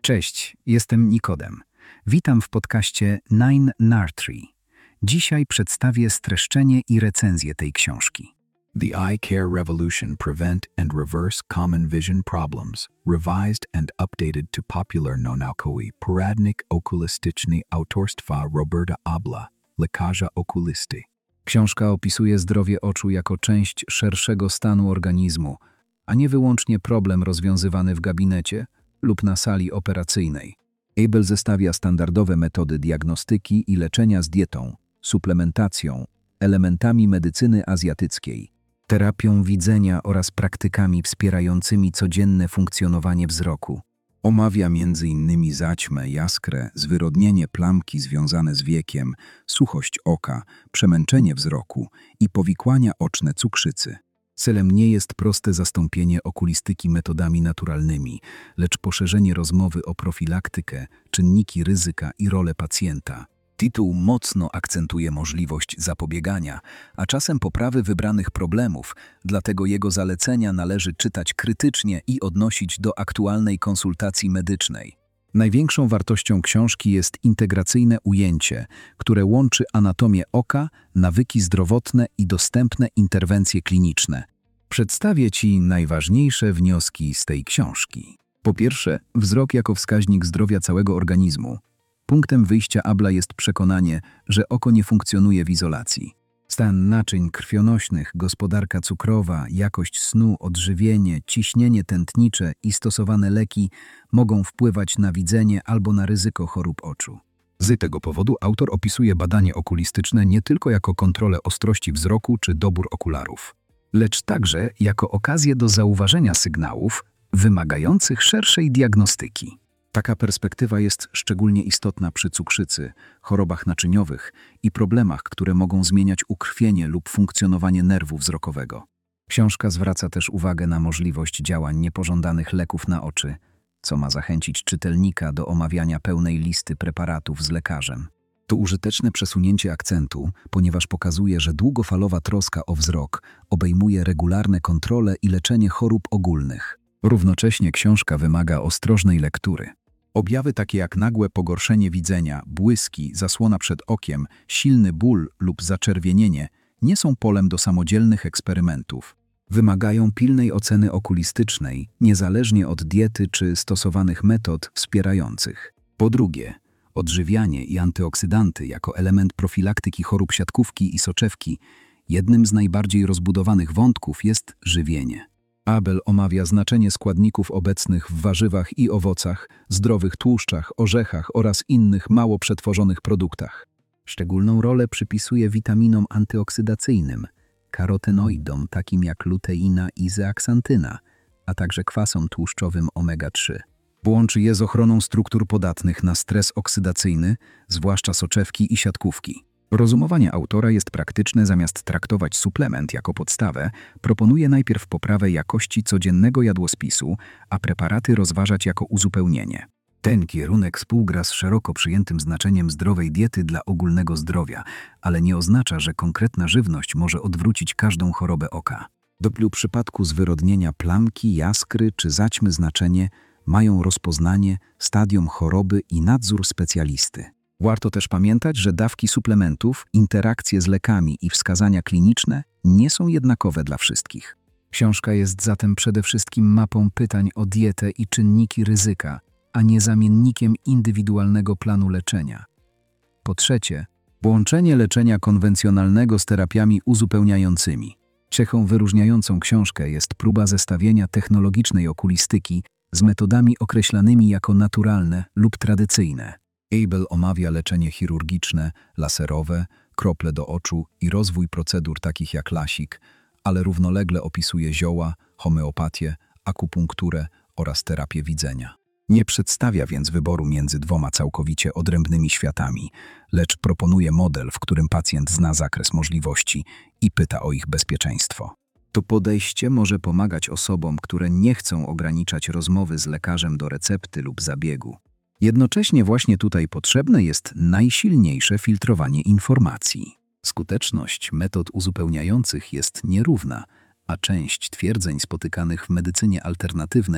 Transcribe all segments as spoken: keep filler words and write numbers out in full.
Cześć, jestem Nikodem. Witam w podcaście Nine Nartree. Dzisiaj przedstawię streszczenie i recenzję tej książki. The Eye Care Revolution: Prevent and Reverse Common Vision Problems, revised and updated to popular naukowy poradnik okulistyczny autorstwa Roberta Abla, lekarza okulisty. Książka opisuje zdrowie oczu jako część szerszego stanu organizmu, a nie wyłącznie problem rozwiązywany w gabinecie lub na sali operacyjnej. Abel zestawia standardowe metody diagnostyki i leczenia z dietą, suplementacją, elementami medycyny azjatyckiej, terapią widzenia oraz praktykami wspierającymi codzienne funkcjonowanie wzroku. Omawia między innymi zaćmę, jaskrę, zwyrodnienie plamki związane z wiekiem, suchość oka, przemęczenie wzroku i powikłania oczne cukrzycy. Celem nie jest proste zastąpienie okulistyki metodami naturalnymi, lecz poszerzenie rozmowy o profilaktykę, czynniki ryzyka i rolę pacjenta. Tytuł mocno akcentuje możliwość zapobiegania, a czasem poprawy wybranych problemów, dlatego jego zalecenia należy czytać krytycznie i odnosić do aktualnej konsultacji medycznej. Największą wartością książki jest integracyjne ujęcie, które łączy anatomię oka, nawyki zdrowotne i dostępne interwencje kliniczne. Przedstawię Ci najważniejsze wnioski z tej książki. Po pierwsze, wzrok jako wskaźnik zdrowia całego organizmu. Punktem wyjścia Abla jest przekonanie, że oko nie funkcjonuje w izolacji. Stan naczyń krwionośnych, gospodarka cukrowa, jakość snu, odżywienie, ciśnienie tętnicze i stosowane leki mogą wpływać na widzenie albo na ryzyko chorób oczu. Z tego powodu autor opisuje badanie okulistyczne nie tylko jako kontrolę ostrości wzroku czy dobór okularów, lecz także jako okazję do zauważenia sygnałów wymagających szerszej diagnostyki. Taka perspektywa jest szczególnie istotna przy cukrzycy, chorobach naczyniowych i problemach, które mogą zmieniać ukrwienie lub funkcjonowanie nerwu wzrokowego. Książka zwraca też uwagę na możliwość działań niepożądanych leków na oczy, co ma zachęcić czytelnika do omawiania pełnej listy preparatów z lekarzem. To użyteczne przesunięcie akcentu, ponieważ pokazuje, że długofalowa troska o wzrok obejmuje regularne kontrole i leczenie chorób ogólnych. Równocześnie książka wymaga ostrożnej lektury. Objawy takie jak nagłe pogorszenie widzenia, błyski, zasłona przed okiem, silny ból lub zaczerwienienie nie są polem do samodzielnych eksperymentów. Wymagają pilnej oceny okulistycznej, niezależnie od diety czy stosowanych metod wspierających. Po drugie, odżywianie i antyoksydanty jako element profilaktyki chorób siatkówki i soczewki. Jednym z najbardziej rozbudowanych wątków jest żywienie. Abel omawia znaczenie składników obecnych w warzywach i owocach, zdrowych tłuszczach, orzechach oraz innych mało przetworzonych produktach. Szczególną rolę przypisuje witaminom antyoksydacyjnym, karotenoidom takim jak luteina i zeaksantyna, a także kwasom tłuszczowym omega trzy. Łączy je z ochroną struktur podatnych na stres oksydacyjny, zwłaszcza soczewki i siatkówki. Rozumowanie autora jest praktyczne, zamiast traktować suplement jako podstawę, proponuje najpierw poprawę jakości codziennego jadłospisu, a preparaty rozważać jako uzupełnienie. Ten kierunek współgra z szeroko przyjętym znaczeniem zdrowej diety dla ogólnego zdrowia, ale nie oznacza, że konkretna żywność może odwrócić każdą chorobę oka. W przypadku zwyrodnienia plamki, jaskry czy zaćmy znaczenie mają rozpoznanie, stadium choroby i nadzór specjalisty. Warto też pamiętać, że dawki suplementów, interakcje z lekami i wskazania kliniczne nie są jednakowe dla wszystkich. Książka jest zatem przede wszystkim mapą pytań o dietę i czynniki ryzyka, a nie zamiennikiem indywidualnego planu leczenia. Po trzecie, połączenie leczenia konwencjonalnego z terapiami uzupełniającymi. Cechą wyróżniającą książkę jest próba zestawienia technologicznej okulistyki z metodami określanymi jako naturalne lub tradycyjne. Abel omawia leczenie chirurgiczne, laserowe, krople do oczu i rozwój procedur takich jak lasik, ale równolegle opisuje zioła, homeopatię, akupunkturę oraz terapię widzenia. Nie przedstawia więc wyboru między dwoma całkowicie odrębnymi światami, lecz proponuje model, w którym pacjent zna zakres możliwości i pyta o ich bezpieczeństwo. To podejście może pomagać osobom, które nie chcą ograniczać rozmowy z lekarzem do recepty lub zabiegu. Jednocześnie właśnie tutaj potrzebne jest najsilniejsze filtrowanie informacji. Skuteczność metod uzupełniających jest nierówna, a część twierdzeń spotykanych w medycynie alternatywnej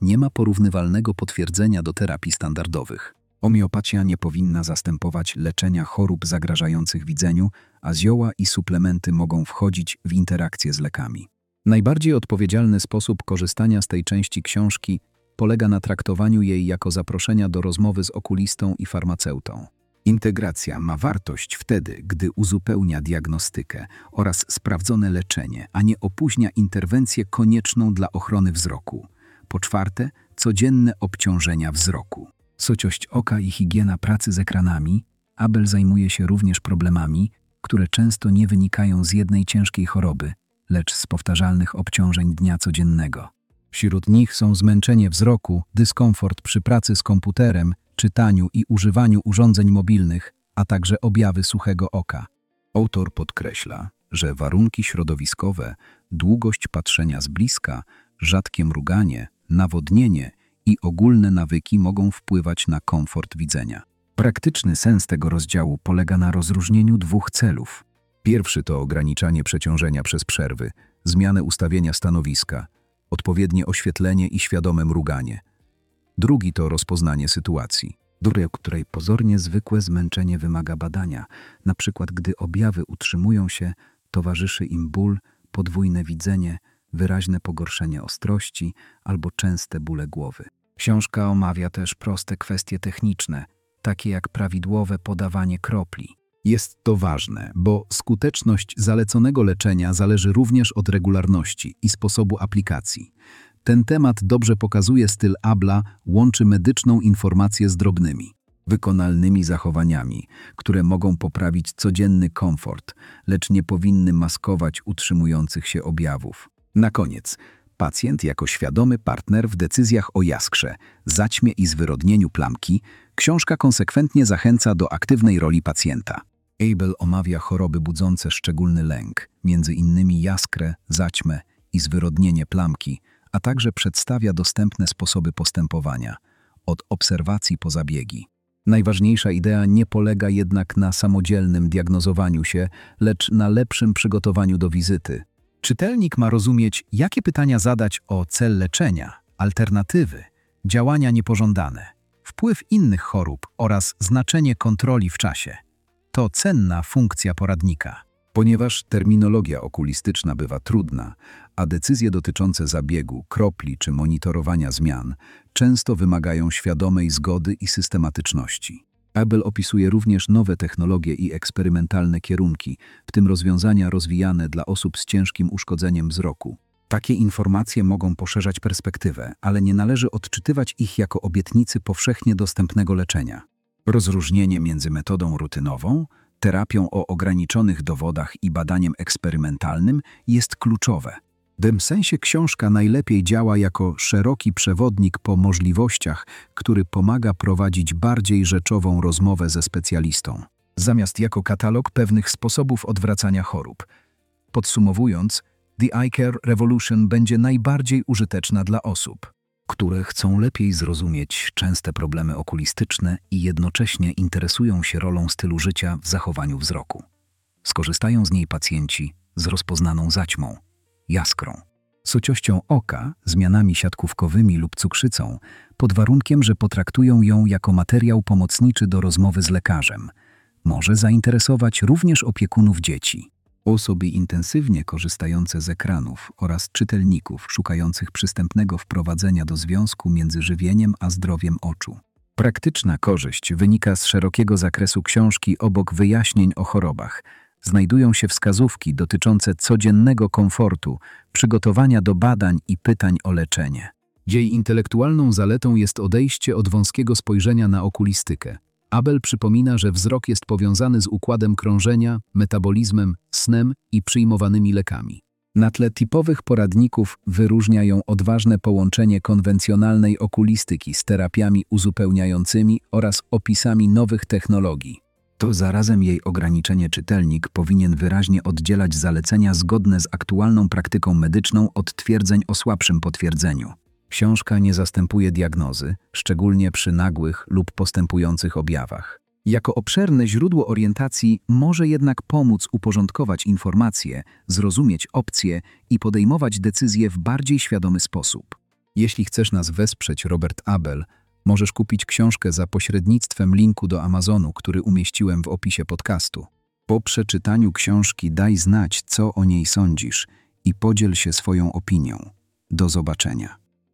nie ma porównywalnego potwierdzenia do terapii standardowych. Homeopatia nie powinna zastępować leczenia chorób zagrażających widzeniu, a zioła i suplementy mogą wchodzić w interakcję z lekami. Najbardziej odpowiedzialny sposób korzystania z tej części książki polega na traktowaniu jej jako zaproszenia do rozmowy z okulistą i farmaceutą. Integracja ma wartość wtedy, gdy uzupełnia diagnostykę oraz sprawdzone leczenie, a nie opóźnia interwencję konieczną dla ochrony wzroku. Po czwarte, codzienne obciążenia wzroku. Sociość oka i higiena pracy z ekranami. Abel zajmuje się również problemami, które często nie wynikają z jednej ciężkiej choroby, lecz z powtarzalnych obciążeń dnia codziennego. Wśród nich są zmęczenie wzroku, dyskomfort przy pracy z komputerem, czytaniu i używaniu urządzeń mobilnych, a także objawy suchego oka. Autor podkreśla, że warunki środowiskowe, długość patrzenia z bliska, rzadkie mruganie, nawodnienie i ogólne nawyki mogą wpływać na komfort widzenia. Praktyczny sens tego rozdziału polega na rozróżnieniu dwóch celów. Pierwszy to ograniczanie przeciążenia przez przerwy, zmianę ustawienia stanowiska, odpowiednie oświetlenie i świadome mruganie. Drugi to rozpoznanie sytuacji, do której pozornie zwykłe zmęczenie wymaga badania, na przykład gdy objawy utrzymują się, towarzyszy im ból, podwójne widzenie, wyraźne pogorszenie ostrości albo częste bóle głowy. Książka omawia też proste kwestie techniczne, takie jak prawidłowe podawanie kropli. Jest to ważne, bo skuteczność zaleconego leczenia zależy również od regularności i sposobu aplikacji. Ten temat dobrze pokazuje styl Abla, łączy medyczną informację z drobnymi, wykonalnymi zachowaniami, które mogą poprawić codzienny komfort, lecz nie powinny maskować utrzymujących się objawów. Na koniec, pacjent jako świadomy partner w decyzjach o jaskrze, zaćmie i zwyrodnieniu plamki, książka konsekwentnie zachęca do aktywnej roli pacjenta. Abel omawia choroby budzące szczególny lęk, między innymi jaskrę, zaćmę i zwyrodnienie plamki, a także przedstawia dostępne sposoby postępowania, od obserwacji po zabiegi. Najważniejsza idea nie polega jednak na samodzielnym diagnozowaniu się, lecz na lepszym przygotowaniu do wizyty. Czytelnik ma rozumieć, jakie pytania zadać o cel leczenia, alternatywy, działania niepożądane, wpływ innych chorób oraz znaczenie kontroli w czasie. To cenna funkcja poradnika. Ponieważ terminologia okulistyczna bywa trudna, a decyzje dotyczące zabiegu, kropli czy monitorowania zmian często wymagają świadomej zgody i systematyczności. Abel opisuje również nowe technologie i eksperymentalne kierunki, w tym rozwiązania rozwijane dla osób z ciężkim uszkodzeniem wzroku. Takie informacje mogą poszerzać perspektywę, ale nie należy odczytywać ich jako obietnicy powszechnie dostępnego leczenia. Rozróżnienie między metodą rutynową, terapią o ograniczonych dowodach i badaniem eksperymentalnym jest kluczowe. W tym sensie książka najlepiej działa jako szeroki przewodnik po możliwościach, który pomaga prowadzić bardziej rzeczową rozmowę ze specjalistą, zamiast jako katalog pewnych sposobów odwracania chorób. Podsumowując, The Eye Care Revolution będzie najbardziej użyteczna dla osób, które chcą lepiej zrozumieć częste problemy okulistyczne i jednocześnie interesują się rolą stylu życia w zachowaniu wzroku. Skorzystają z niej pacjenci z rozpoznaną zaćmą, jaskrą, sociością oka, zmianami siatkówkowymi lub cukrzycą, pod warunkiem, że potraktują ją jako materiał pomocniczy do rozmowy z lekarzem. Może zainteresować również opiekunów dzieci, osoby intensywnie korzystające z ekranów oraz czytelników szukających przystępnego wprowadzenia do związku między żywieniem a zdrowiem oczu. Praktyczna korzyść wynika z szerokiego zakresu książki. Obok wyjaśnień o chorobach znajdują się wskazówki dotyczące codziennego komfortu, przygotowania do badań i pytań o leczenie. Jej intelektualną zaletą jest odejście od wąskiego spojrzenia na okulistykę. Abel przypomina, że wzrok jest powiązany z układem krążenia, metabolizmem, snem i przyjmowanymi lekami. Na tle typowych poradników wyróżnia ją odważne połączenie konwencjonalnej okulistyki z terapiami uzupełniającymi oraz opisami nowych technologii. To zarazem jej ograniczenie czytelnik powinien wyraźnie oddzielać zalecenia zgodne z aktualną praktyką medyczną od twierdzeń o słabszym potwierdzeniu. Książka nie zastępuje diagnozy, szczególnie przy nagłych lub postępujących objawach. Jako obszerne źródło orientacji może jednak pomóc uporządkować informacje, zrozumieć opcje i podejmować decyzje w bardziej świadomy sposób. Jeśli chcesz nas wesprzeć, Robert Abel, możesz kupić książkę za pośrednictwem linku do Amazonu, który umieściłem w opisie podcastu. Po przeczytaniu książki daj znać, co o niej sądzisz i podziel się swoją opinią. Do zobaczenia.